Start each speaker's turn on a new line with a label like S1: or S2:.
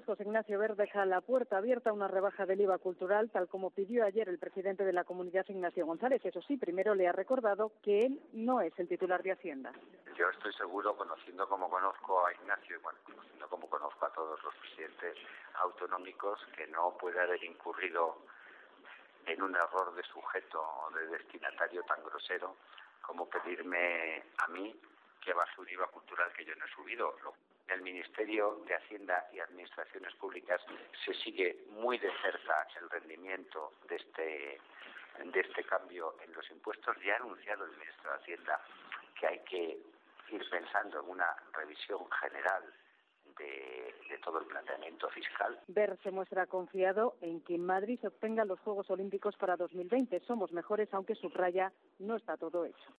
S1: José Ignacio Wert deja la puerta abierta a una rebaja del IVA cultural, tal como pidió ayer el presidente de la comunidad, Ignacio González. Eso sí, primero le ha recordado que él no es el titular de Hacienda.
S2: Yo estoy seguro, conociendo como conozco a Ignacio y conociendo como conozco a todos los presidentes autonómicos, que no puede haber incurrido en un error de sujeto o de destinatario tan grosero como pedirme a mí que baje un IVA cultural que yo no he subido. El Ministerio de Hacienda y Administraciones Públicas se sigue muy de cerca el rendimiento de este cambio en los impuestos. Ya ha anunciado el ministro de Hacienda que hay que ir pensando en una revisión general de todo el planteamiento fiscal.
S1: Wert se muestra confiado en que en Madrid se obtengan los Juegos Olímpicos para 2020. Somos mejores, aunque subraya, no está todo hecho.